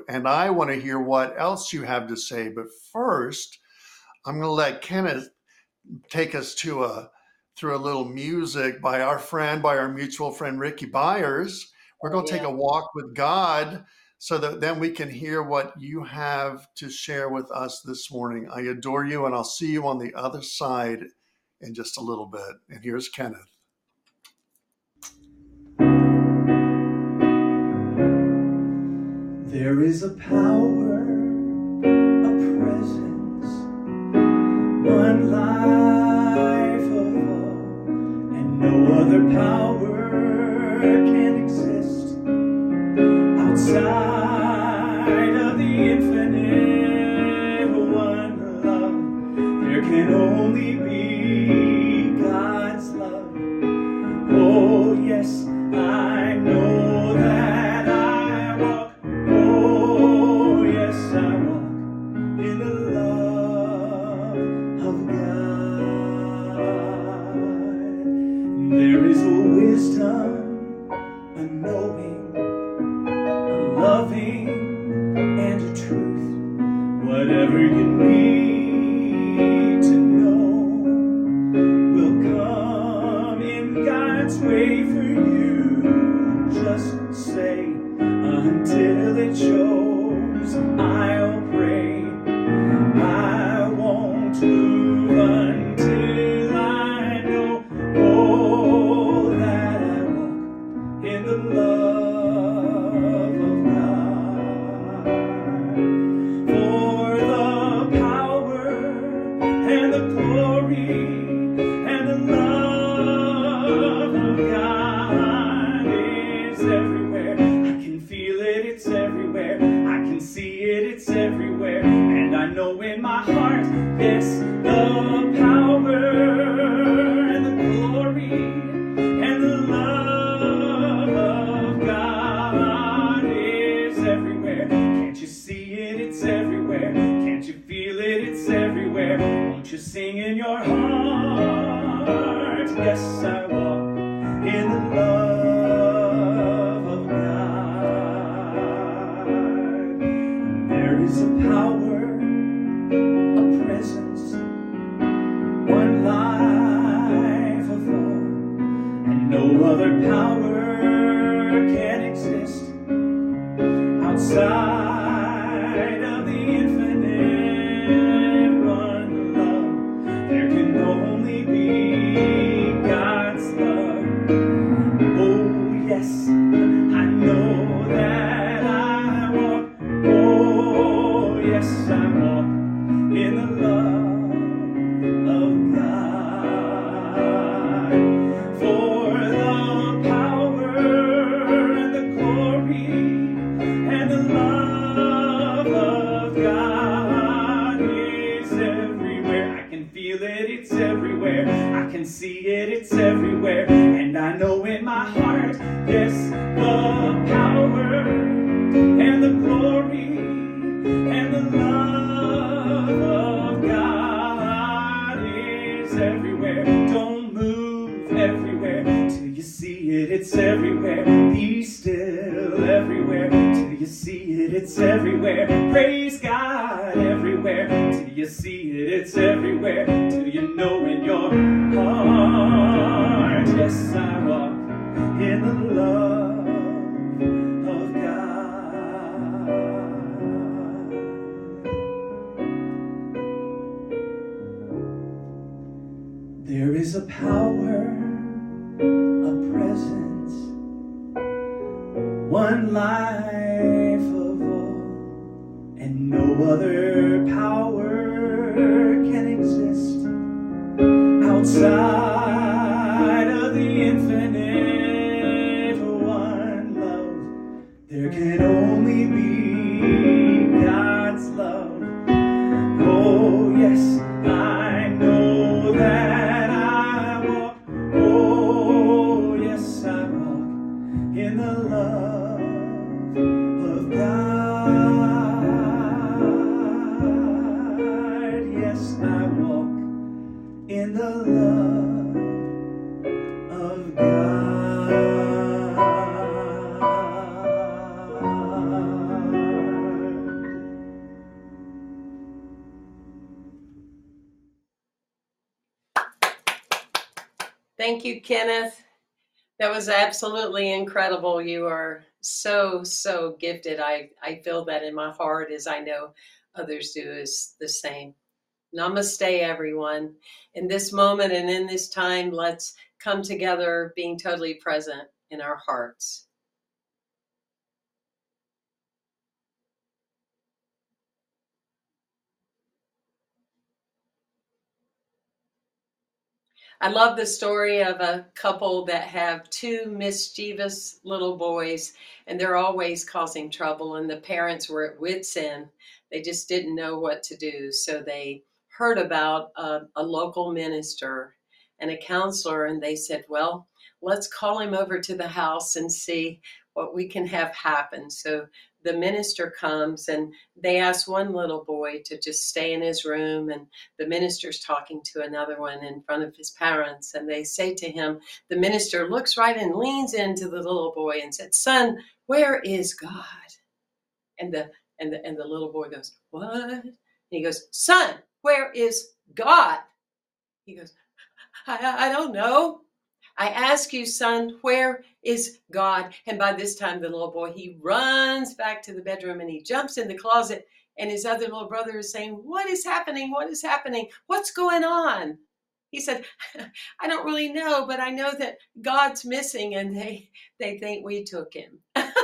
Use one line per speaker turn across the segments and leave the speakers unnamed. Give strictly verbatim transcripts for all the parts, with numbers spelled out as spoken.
you. And I want to hear what else you have to say. But first, I'm going to let Kenneth take us to a through a little music by our friend, by our mutual friend, Ricky Byers. We're
Oh,
going to take
yeah.
a walk with God so that then we can hear what you have to share with us this morning. I adore you, and I'll see you on the other side in just a little bit. And here's Kenneth.
There is a power, a presence, one life of all, and no other power can exist outside of the infinite one love. There can only be God's love. Oh yes, I know that I walk. Oh yes, I walk in the love of God. There is a wisdom, a knowing, a loving, and a truth. Whatever you need to know will come in God's way for you. Just say until it shows. I'll pray. I won't move until I know. Oh, that I walk in the love of God. For the power and the glory and the love of God is everywhere. I can feel it, it's everywhere. I can see it, it's everywhere. And I know in my heart, yes, the power and the glory and the love of God is everywhere. Can't you see it, it's everywhere. Can't you feel it, it's everywhere. Won't you sing in your heart? Yes, I walk in the love of God. There is a power, a presence, one life of all, and no other power can exist outside of the infinite one love. There can only be God's love. Oh yes, I know that I walk. Oh yes, I walk in the love of God. For the power and the glory and the love of God is everywhere. I can feel it, it's everywhere. I can see it, it's everywhere. And I know in my heart, yes, the power and the glory and the love of God is everywhere. Don't move everywhere till you see it, it's everywhere. Be still everywhere till you see it, it's everywhere. Praise God everywhere till you see it, it's everywhere. Till you know in your heart, yes, I walk in the love of God. There is a power, a presence, one life of all, and no other power can exist outside of the infinite one love. There can only be God's love. Oh yes, I know that I walk. Oh yes, I walk in the love of God. Yes, I walk in the love
Thank you, Kenneth. That was absolutely incredible. You are so, so gifted. I, I feel that in my heart, as I know others do is the same. Namaste, everyone. In this moment and in this time, let's come together being totally present in our hearts. I love the story of a couple that have two mischievous little boys, and they're always causing trouble, and the parents were at wit's end. They just didn't know what to do. So they heard about a, a local minister and a counselor, and they said, well, let's call him over to the house and see what we can have happen. So the minister comes, and they ask one little boy to just stay in his room, and the minister's talking to another one in front of his parents, and they say to him, the minister looks right and leans into the little boy and said, son, where is God? And the and the and the little boy goes, what? And he goes, son, where is God? He goes, I, I don't know. I ask you, son, where is God? And by this time, the little boy, he runs back to the bedroom and he jumps in the closet. And his other little brother is saying, what is happening? What is happening? What's going on? He said, I don't really know, but I know that God's missing and they, they think we took him.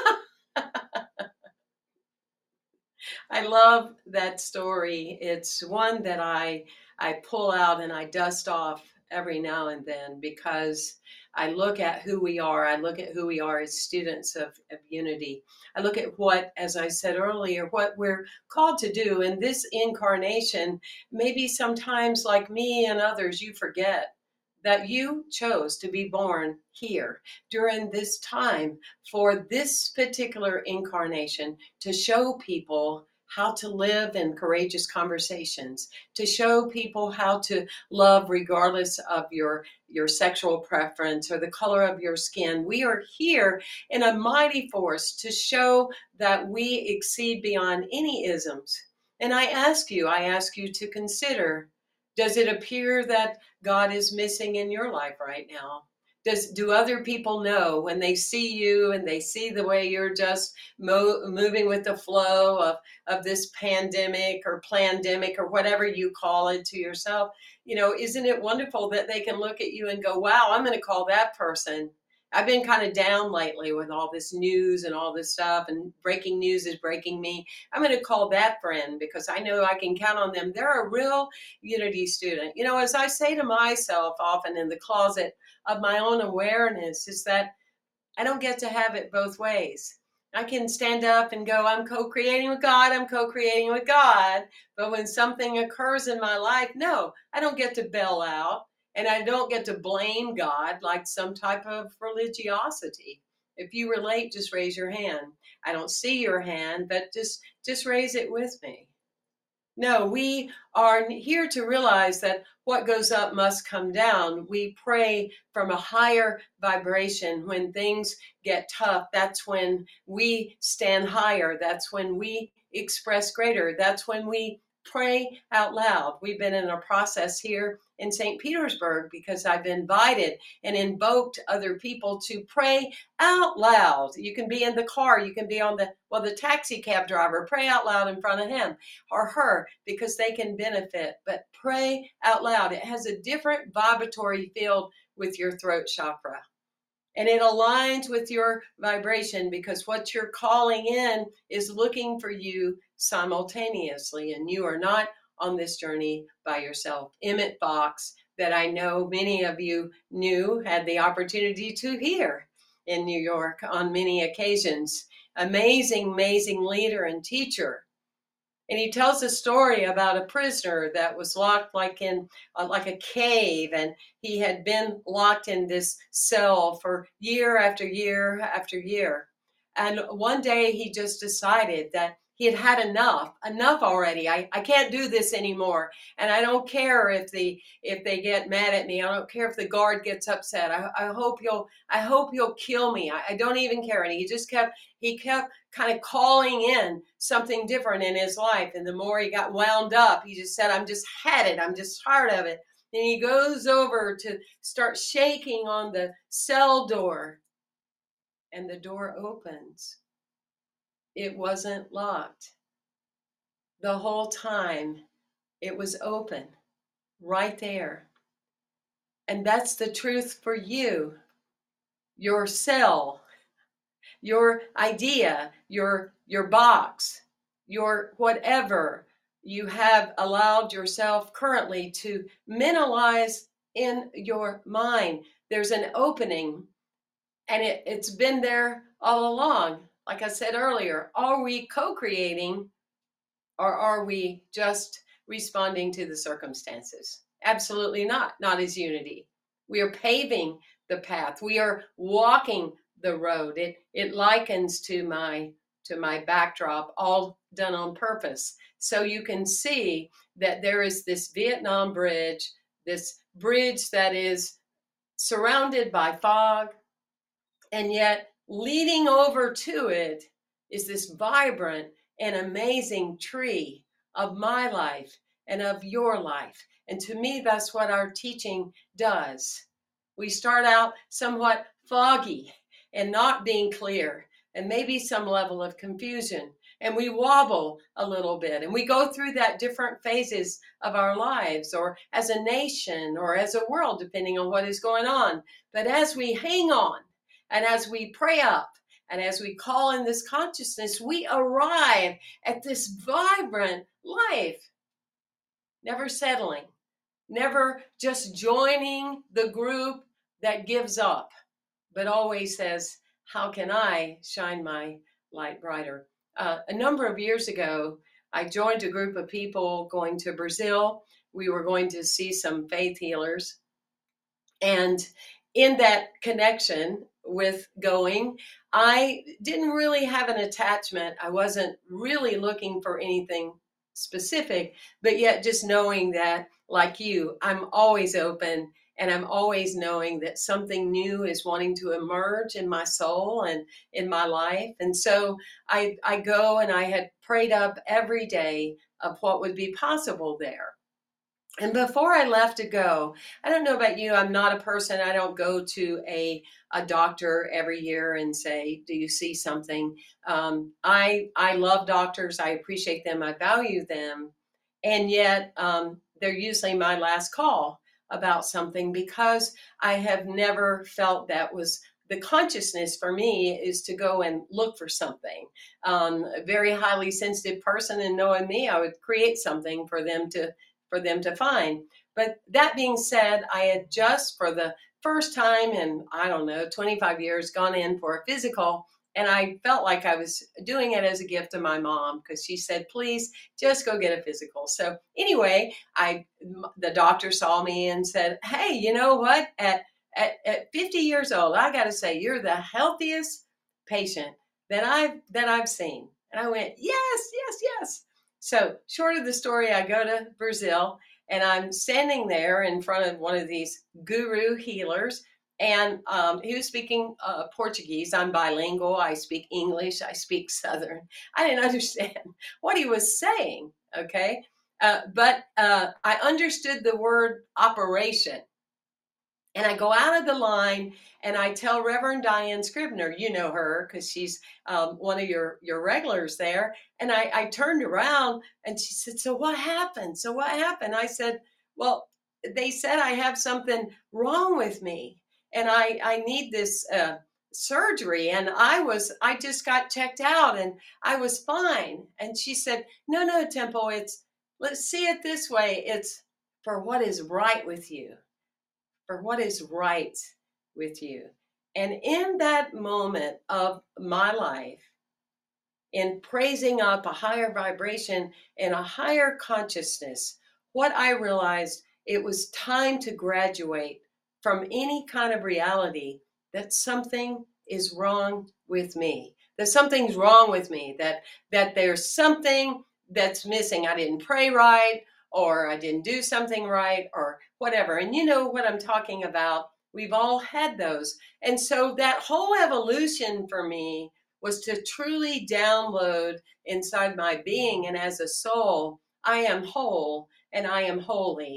I love that story. It's one that I I pull out and I dust off every now and then because I look at who we are. I look at who we are as students of, of unity. I look at what, as I said earlier, what we're called to do. In this incarnation, maybe sometimes like me and others, you forget that you chose to be born here during this time for this particular incarnation to show people how to live in courageous conversations, to show people how to love regardless of your, your sexual preference or the color of your skin. We are here in a mighty force to show that we exceed beyond any isms. And I ask you, I ask you to consider, does it appear that God is missing in your life right now? Does, do other people know when they see you and they see the way you're just mo- moving with the flow of, of this pandemic or plandemic or whatever you call it to yourself? You know, isn't it wonderful that they can look at you and go, wow, I'm going to call that person. I've been kind of down lately with all this news and all this stuff, and breaking news is breaking me. I'm going to call that friend because I know I can count on them. They're a real unity student. You know, as I say to myself often in the closet of my own awareness, is that I don't get to have it both ways. I can stand up and go, I'm co-creating with God, I'm co-creating with God. But when something occurs in my life, no, I don't get to bail out. And I don't get to blame God like some type of religiosity. If you relate, just raise your hand. I don't see your hand, but just, just raise it with me. No, we are here to realize that what goes up must come down. We pray from a higher vibration. When things get tough, that's when we stand higher. That's when we express greater. That's when we pray out loud. We've been in a process here in Saint Petersburg because I've invited and invoked other people to pray out loud. You can be in the car, you can be on the, well, the taxi cab driver, pray out loud in front of him or her because they can benefit, but pray out loud. It has a different vibratory field with your throat chakra. And it aligns with your vibration because what you're calling in is looking for you simultaneously. And you are not on this journey by yourself. Emmett Fox, that I know many of you knew, had the opportunity to hear in New York on many occasions. Amazing, amazing leader and teacher. And he tells a story about a prisoner that was locked like in uh, like a cave, and he had been locked in this cell for year after year after year. And one day he just decided that he had had enough, enough already. I, I can't do this anymore. And I don't care if the if they get mad at me. I don't care if the guard gets upset. I, I hope you'll I hope you'll kill me. I, I don't even care. And he just kept he kept kind of calling in something different in his life. And the more he got wound up, he just said, I'm just had it. I'm just tired of it. And he goes over to start shaking on the cell door, and the door opens. It wasn't locked. The whole time it was open, right there. And that's the truth for you. Your cell, your idea, your your box, your whatever you have allowed yourself currently to mentalize in your mind. There's an opening, and it, it's been there all along. Like I said earlier, are we co-creating, or are we just responding to the circumstances? Absolutely not. Not as unity. We are paving the path. We are walking the road. It it likens to my to my backdrop, all done on purpose. So you can see that there is this Vietnam bridge, this bridge that is surrounded by fog, and yet leading over to it is this vibrant and amazing tree of my life and of your life. And to me, that's what our teaching does. We start out somewhat foggy and not being clear, and maybe some level of confusion. And we wobble a little bit, and we go through that different phases of our lives, or as a nation, or as a world, depending on what is going on. But as we hang on, and as we pray up, and as we call in this consciousness, we arrive at this vibrant life, never settling, never just joining the group that gives up, but always says, how can I shine my light brighter? Uh, a number of years ago, I joined a group of people going to Brazil. We were going to see some faith healers. And in that connection with going, I didn't really have an attachment. I wasn't really looking for anything specific, but yet just knowing that, like you, I'm always open, and I'm always knowing that something new is wanting to emerge in my soul and in my life. And so I, I go, and I had prayed up every day of what would be possible there. And before I left to go, I don't know about you, I'm not a person, I don't go to a, a doctor every year and say, do you see something? Um, I, I love doctors, I appreciate them, I value them. And yet um, they're usually my last call about something, because I have never felt that was the consciousness for me, is to go and look for something. Um, a very highly sensitive person, and knowing me, I would create something for them to for them to find. But that being said, I had just for the first time in, I don't know, twenty-five years, gone in for a physical. And I felt like I was doing it as a gift to my mom, because she said, please just go get a physical. So anyway, I, the doctor saw me and said, hey, you know what? At, at, at fifty years old, I got to say, you're the healthiest patient that I've, that I've seen. And I went, yes, yes, yes. So short of the story, I go to Brazil, and I'm standing there in front of one of these guru healers. And um, he was speaking uh, Portuguese. I'm bilingual. I speak English. I speak Southern. I didn't understand what he was saying, okay? Uh, but uh, I understood the word operation. And I go out of the line, and I tell Reverend Diane Scribner, you know her because she's um, one of your, your regulars there. And I, I turned around, and she said, so what happened? So what happened? I said, well, they said I have something wrong with me, and I, I need this uh, surgery. And I was, I just got checked out, and I was fine. And she said, no, no, Temple, it's, let's see it this way. It's for what is right with you, for what is right with you. And in that moment of my life, in praising up a higher vibration and a higher consciousness, what I realized, it was time to graduate from any kind of reality that something is wrong with me, that something's wrong with me, that, that there's something that's missing. I didn't pray right, or I didn't do something right, or whatever. And you know what I'm talking about. We've all had those. And so that whole evolution for me was to truly download inside my being. And as a soul, I am whole and I am holy.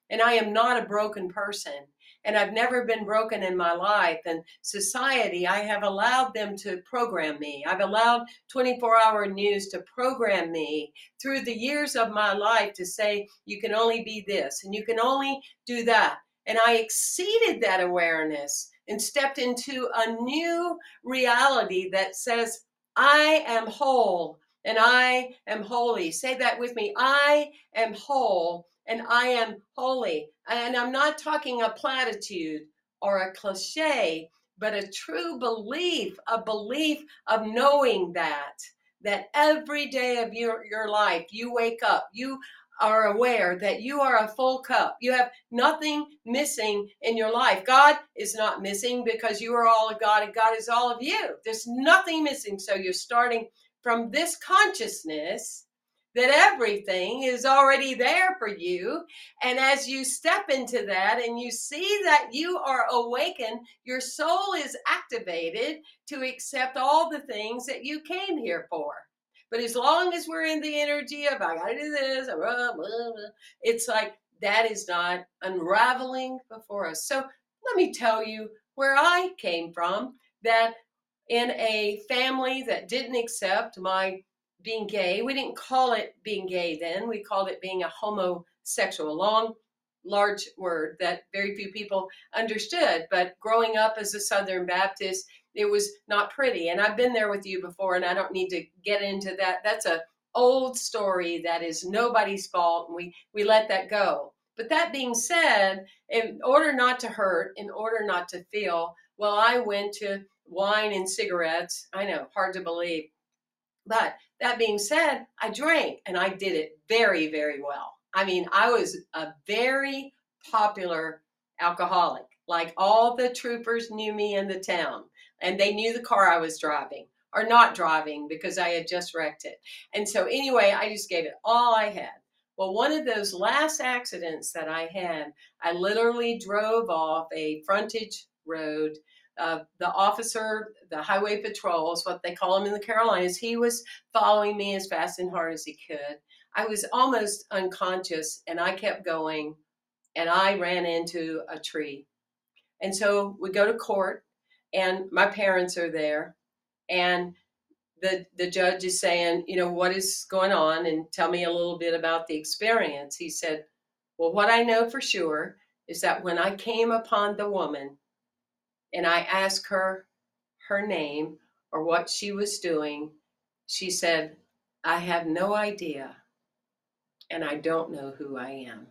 And I am not a broken person. And I've never been broken in my life. And society, I have allowed them to program me. I've allowed twenty-four hour news to program me through the years of my life to say, you can only be this and you can only do that. And I exceeded that awareness and stepped into a new reality that says, I am whole and I am holy. Say that with me. I am whole and I am holy. And I'm not talking a platitude or a cliche, but a true belief, a belief of knowing that, that every day of your, your life, you wake up, you are aware that you are a full cup. You have nothing missing in your life. God is not missing because you are all of God and God is all of you. There's nothing missing. So you're starting from this consciousness that everything is already there for you. And as you step into that and you see that you are awakened, your soul is activated to accept all the things that you came here for. But as long as we're in the energy of, I gotta do this, blah, blah, blah, it's like that is not unraveling before us. So let me tell you where I came from, that in a family that didn't accept my being gay. We didn't call it being gay then. We called it being a homosexual. Long, large word that very few people understood. But growing up as a Southern Baptist, it was not pretty. And I've been there with you before, and I don't need to get into that. That's a old story that is nobody's fault, and we, we let that go. But that being said, in order not to hurt, in order not to feel, well, I went to wine and cigarettes. I know, hard to believe. But that being said, I drank, and I did it very, very well. I mean, I was a very popular alcoholic. Like all the troopers knew me in the town, and they knew the car I was driving or not driving because I had just wrecked it. And so anyway, I just gave it all I had. Well, one of those last accidents that I had, I literally drove off a frontage road. Uh, the officer, the highway patrols, what they call them in the Carolinas, he was following me as fast and hard as he could. I was almost unconscious, and I kept going, and I ran into a tree. And so we go to court, and my parents are there, and the the judge is saying, you know, what is going on, and tell me a little bit about the experience. He said, well, what I know for sure is that when I came upon the woman and I asked her her name or what she was doing, she said, I have no idea, and I don't know who I am.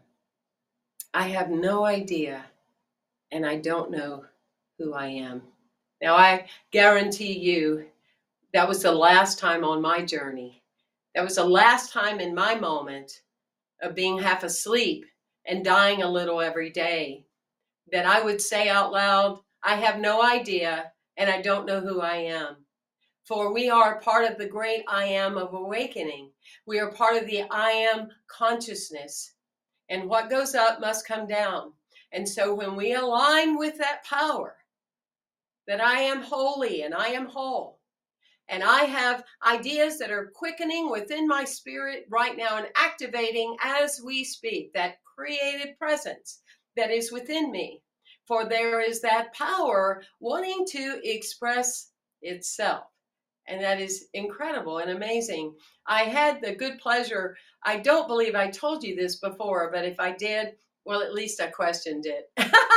I have no idea, and I don't know who I am. Now, I guarantee you that was the last time on my journey. That was the last time in my moment of being half asleep and dying a little every day that I would say out loud, I have no idea, and I don't know who I am. For we are part of the great I am of awakening. We are part of the I am consciousness. And what goes up must come down. And so when we align with that power, that I am holy and I am whole, and I have ideas that are quickening within my spirit right now and activating as we speak, that creative presence that is within me. For there is that power wanting to express itself. And that is incredible and amazing. I had the good pleasure, I don't believe I told you this before, but if I did, well, at least I questioned it.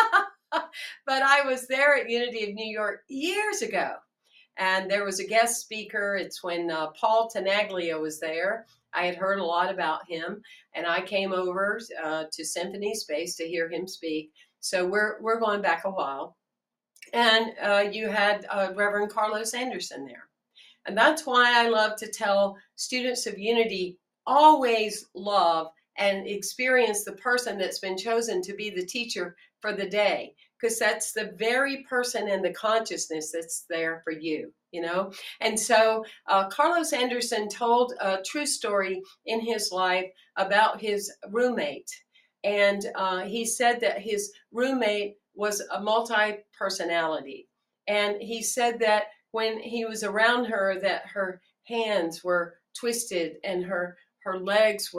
But I was there at Unity of New York years ago. And there was a guest speaker. It's when uh, Paul Tenaglia was there. I had heard a lot about him. And I came over uh, to Symphony Space to hear him speak. So we're we're going back a while. And uh, you had uh, Reverend Carlos Anderson there. And that's why I love to tell students of Unity, always love and experience the person that's been chosen to be the teacher for the day, because that's the very person in the consciousness that's there for you, you know? And so uh, Carlos Anderson told a true story in his life about his roommate. And uh, he said that his roommate was a multi-personality. And he said that when he was around her, that her hands were twisted and her, her legs were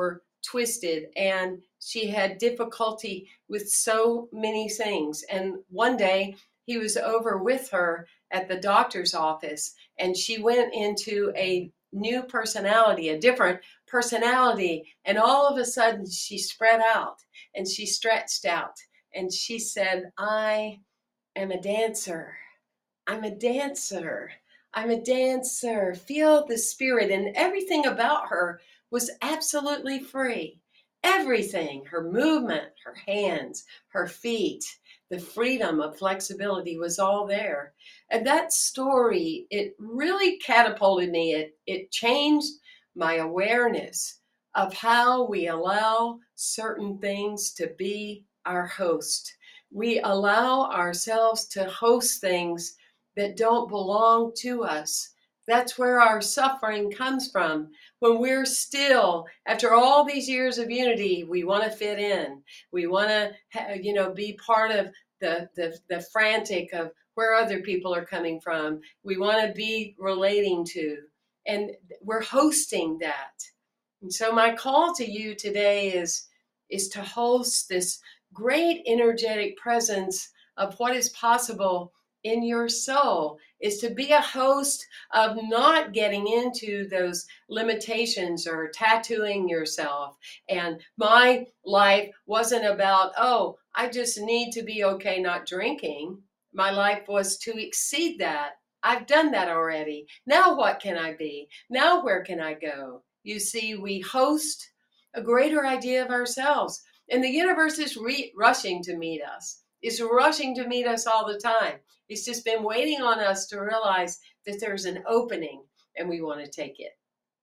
twisted, and she had difficulty with so many things. And one day he was over with her at the doctor's office, and she went into a new personality, a different personality. And all of a sudden she spread out and she stretched out and she said, I am a dancer. I'm a dancer. I'm a dancer. Feel the spirit. And everything about her was absolutely free. Everything, her movement, her hands, her feet, the freedom of flexibility was all there. And that story, it really catapulted me. It, it changed my awareness of how we allow certain things to be our host. We allow ourselves to host things that don't belong to us. That's where our suffering comes from. When we're still, after all these years of unity, we want to fit in. We want to, you know, be part of the, the, the frantic of where other people are coming from. We want to be relating to, and we're hosting that. And so my call to you today is, is to host this great energetic presence of what is possible in your soul, is to be a host of not getting into those limitations or tattooing yourself. And my life wasn't about, oh, I just need to be okay not drinking. My life was to exceed that. I've done that already. Now what can I be? Now where can I go? You see, we host a greater idea of ourselves. And the universe is re- rushing to meet us. It's rushing to meet us all the time. It's just been waiting on us to realize that there's an opening and we want to take it.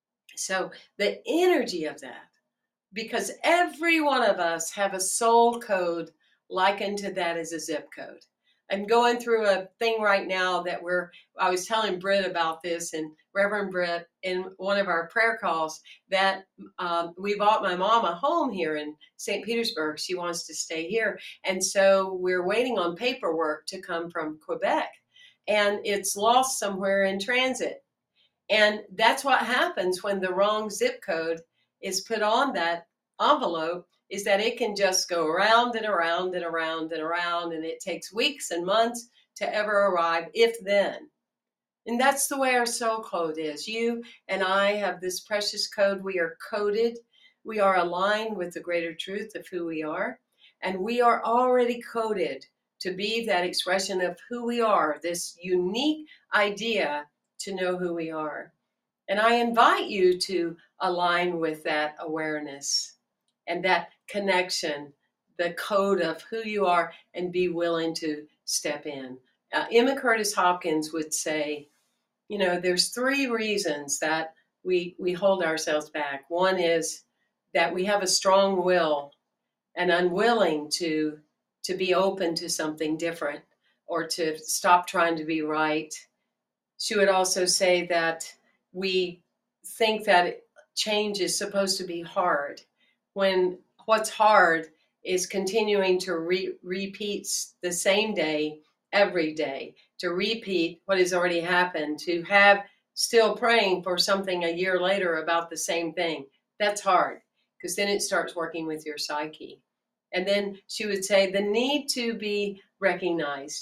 So the energy of that, because every one of us have a soul code likened to that as a zip code. I'm going through a thing right now that we're, I was telling Britt about this, and Reverend Britt, in one of our prayer calls, that um, we bought my mom a home here in Saint Petersburg. She wants to stay here. And so we're waiting on paperwork to come from Quebec, and it's lost somewhere in transit. And that's what happens when the wrong zip code is put on that envelope, is that it can just go around and around and around and around, and it takes weeks and months to ever arrive, if then. And that's the way our soul code is. You and I have this precious code. We are coded. We are aligned with the greater truth of who we are. And we are already coded to be that expression of who we are, this unique idea to know who we are. And I invite you to align with that awareness and that connection, the code of who you are, and be willing to step in. Uh, Emma Curtis Hopkins would say, you know, there's three reasons that we we hold ourselves back. One is that we have a strong will and unwilling to to be open to something different or to stop trying to be right. She would also say that we think that change is supposed to be hard, when what's hard is continuing to re- repeat the same day every day, to repeat what has already happened, to have still praying for something a year later about the same thing. That's hard, because then it starts working with your psyche. And then she would say the need to be recognized.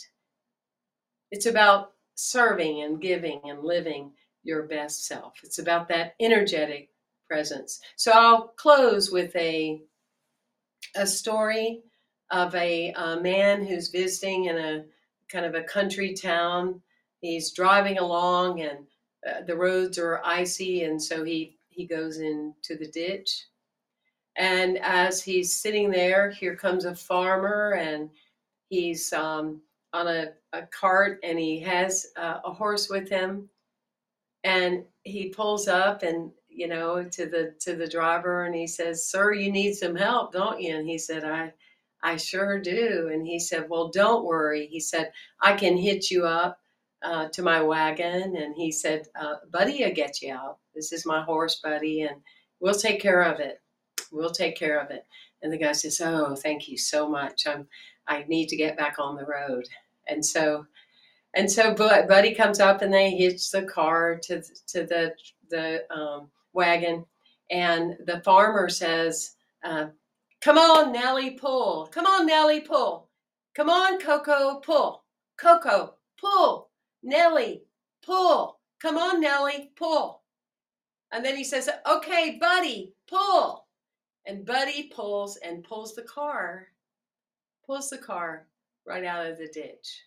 It's about serving and giving and living your best self. It's about that energetic presence. So I'll close with a a story of a, a man who's visiting in a kind of a country town. He's driving along, and uh, the roads are icy, and so he he goes into the ditch. And as he's sitting there, here comes a farmer, and he's um, on a, a cart, and he has uh, a horse with him. And he pulls up, and you know, to the to the driver, and he says, "Sir, you need some help, don't you?" And he said, "I, I sure do." And he said, "Well, don't worry." He said, "I can hitch you up uh, to my wagon." And he said, uh, "Buddy, I'll get you out. This is my horse, Buddy, and we'll take care of it. We'll take care of it." And the guy says, "Oh, thank you so much. I'm, I need to get back on the road." And so, and so, Buddy comes up, and they hitch the car to to the the um, wagon, And the farmer says, uh, come on, Nellie, pull. Come on, Nellie, pull. Come on, Coco, pull. Coco, pull. Nellie, pull. Come on, Nellie, pull. And then he says, okay, Buddy, pull. And Buddy pulls and pulls the car, pulls the car right out of the ditch.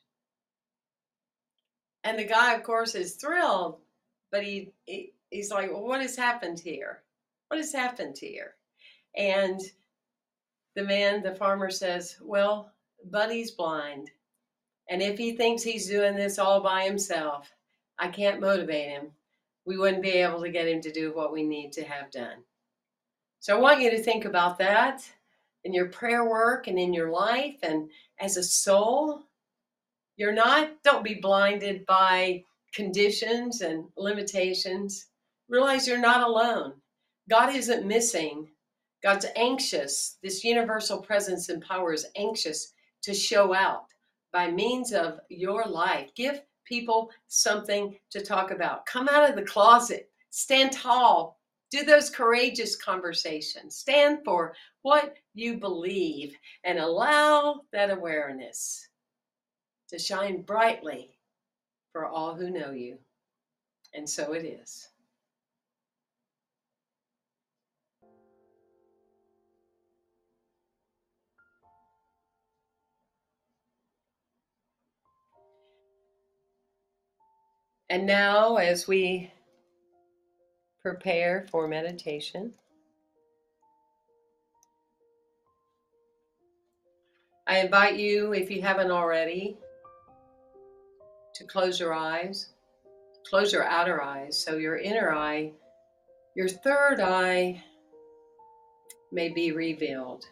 And the guy, of course, is thrilled, but he, he he's like, well, what has happened here? What has happened here? And the man, the farmer says, well, Buddy's blind. And if he thinks he's doing this all by himself, I can't motivate him. We wouldn't be able to get him to do what we need to have done. So I want you to think about that in your prayer work and in your life and as a soul. You're not, don't be blinded by conditions and limitations. Realize you're not alone. God isn't missing. God's anxious. This universal presence and power is anxious to show out by means of your life. Give people something to talk about. Come out of the closet. Stand tall. Do those courageous conversations. Stand for what you believe and allow that awareness to shine brightly for all who know you. And so it is. And now, as we prepare for meditation, I invite you, if you haven't already, to close your eyes, close your outer eyes, so your inner eye, your third eye may be revealed.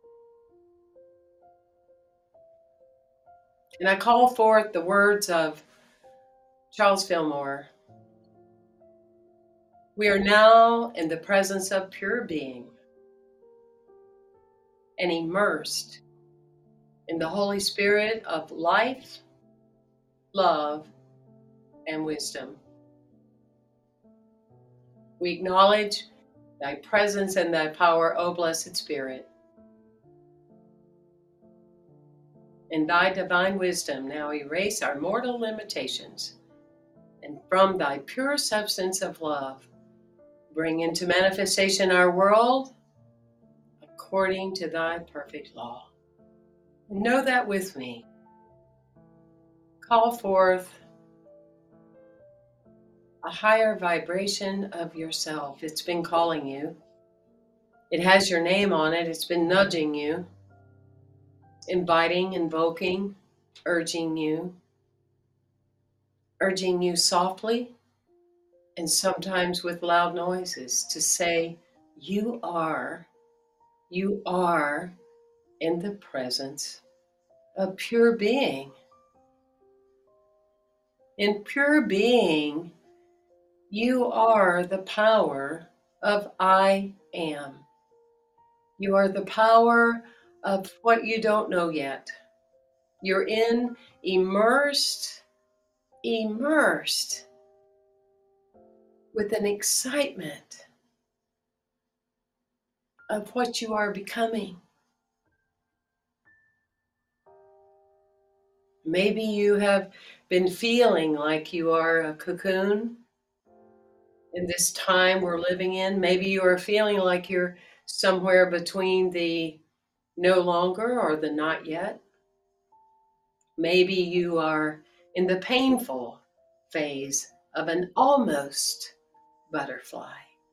And I call forth the words of Charles Fillmore. We are now in the presence of pure being and immersed in the Holy Spirit of life, love, and wisdom. We acknowledge thy presence and thy power, O blessed Spirit. In thy divine wisdom, now erase our mortal limitations, and from thy pure substance of love, bring into manifestation our world according to thy perfect law. Know that with me. Call forth a higher vibration of yourself. It's been calling you. It has your name on it. It's been nudging you, inviting, invoking, urging you, urging you softly and sometimes with loud noises to say, you are, you are in the presence of pure being. In pure being, you are the power of I am. You are the power of what you don't know yet. You're in, immersed, immersed with an excitement of what you are becoming. Maybe you have been feeling like you are a cocoon in this time we're living in. Maybe you are feeling like you're somewhere between the no longer or the not yet. Maybe you are in the painful phase of an almost butterfly.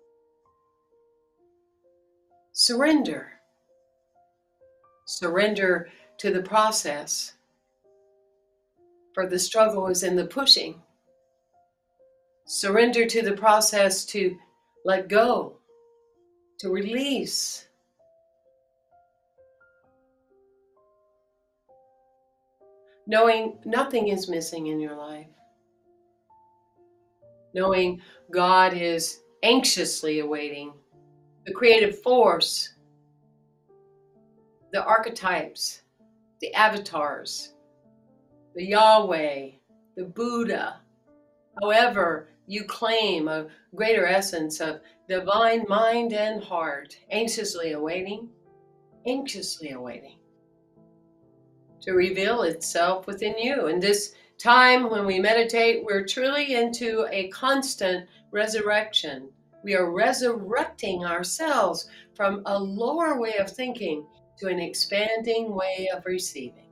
Surrender. Surrender to the process. For the struggle is in the pushing. Surrender to the process to let go, to release. Knowing nothing is missing in your life. Knowing God is anxiously awaiting the creative force, the archetypes, the avatars, the Yahweh, the Buddha, however you claim a greater essence of divine mind and heart, anxiously awaiting, anxiously awaiting to reveal itself within you. In this time when we meditate, we're truly into a constant resurrection. We are resurrecting ourselves from a lower way of thinking to an expanding way of receiving.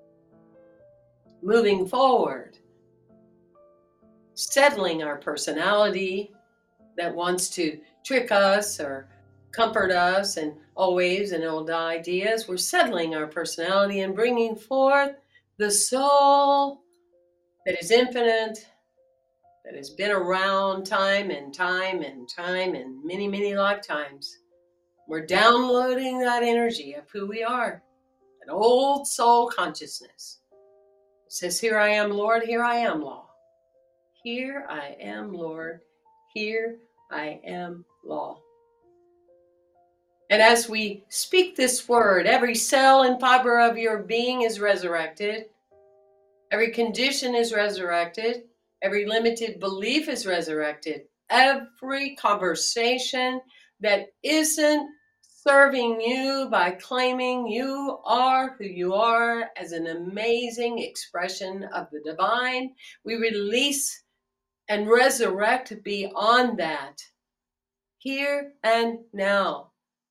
Moving forward, settling our personality that wants to trick us or comfort us and always in old ideas. We're settling our personality and bringing forth the soul that is infinite, that has been around time and time and time and many, many lifetimes. We're downloading that energy of who we are, an old soul consciousness. It says, here I am, Lord, here I am, law. Here I am, Lord, here I am, law. And as we speak this word, every cell and fiber of your being is resurrected. Every condition is resurrected. Every limited belief is resurrected. Every conversation that isn't serving you by claiming you are who you are as an amazing expression of the divine, we release and resurrect beyond that, here and now.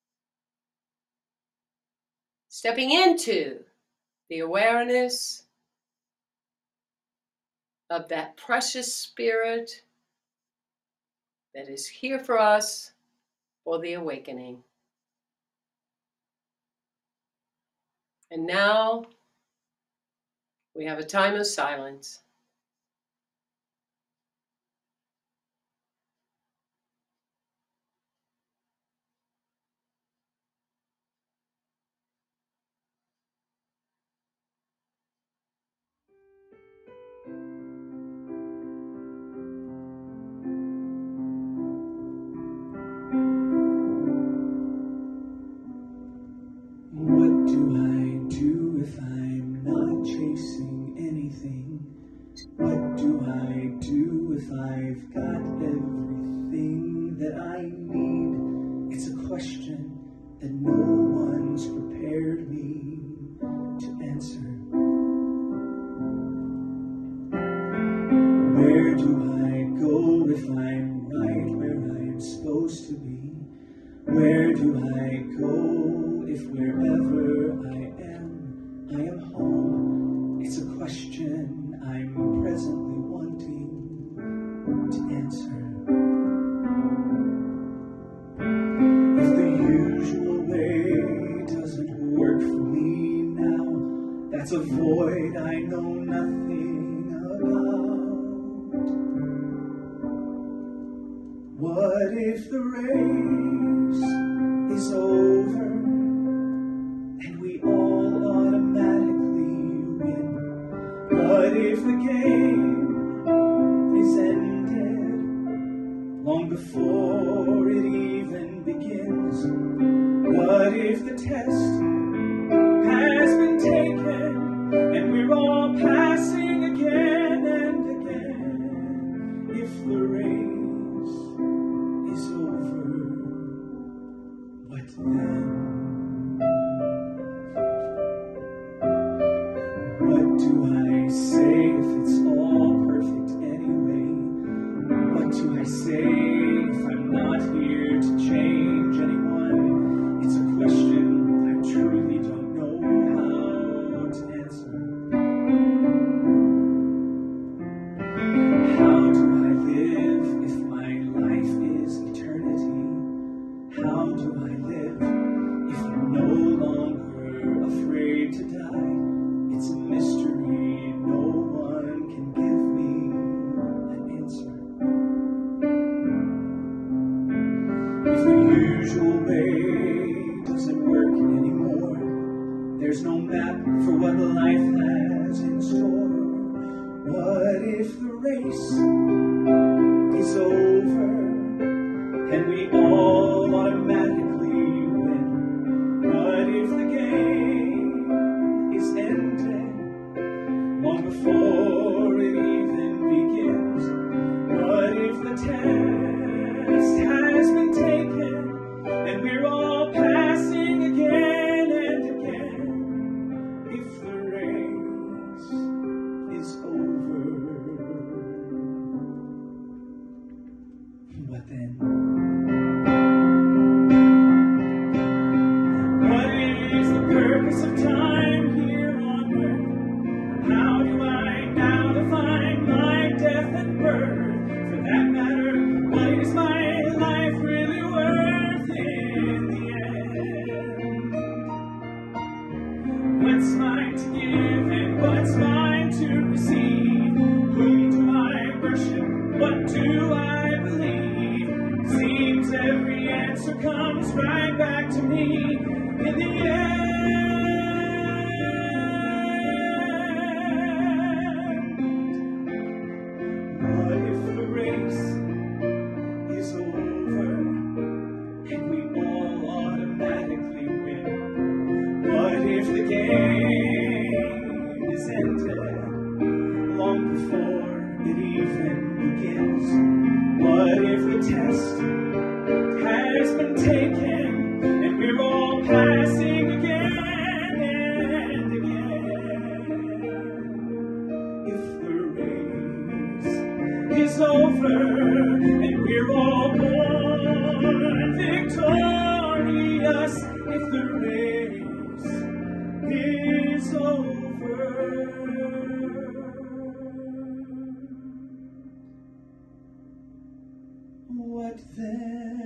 Stepping into the awareness of that precious spirit that is here for us for the awakening. And now we have a time of silence.
What do I do if I'm not chasing anything? What do I do if I've got everything that I need? It's a question that no one's prepared me to answer. Where do I go if I'm right where I'm supposed to be? Where do I go if wherever I am, I am home? It's a question I'm presently wanting to answer. If the usual way doesn't work for me now, that's a void I know nothing about. What if the race is over and we all automatically win? What if the game is ended long before it even begins? What if the test has been taken and we're all passing again and again? If the race is over, what then? What do I say if it's all perfect anyway? What do I say if I'm not here to change anyone? It's a question I truly don't know how to answer. How do I live if my life is eternity? How do I live if I'm no longer afraid to die? It's a mystery, no one can give me an answer. If the usual way doesn't work anymore, there's no map for what life has in store. What if the race is over and we all automatically win? What if the game is ended long before it even begins? What if the test has been taken all passing again and again. If the race is over, what then? What is the purpose of time here on earth? How do I now define my death and birth? For that matter, what is my life really worth in the end? What's mine to give and what's mine to receive? Whom do I worship? What do I believe? Seems every answer comes right back to me in the end. What if the race is over and we all automatically win? What if the game is ended long before it even begins? What if the test has been taken and we're all passing again and again? If the race is over and we're all born victorious, if the race is over, what then?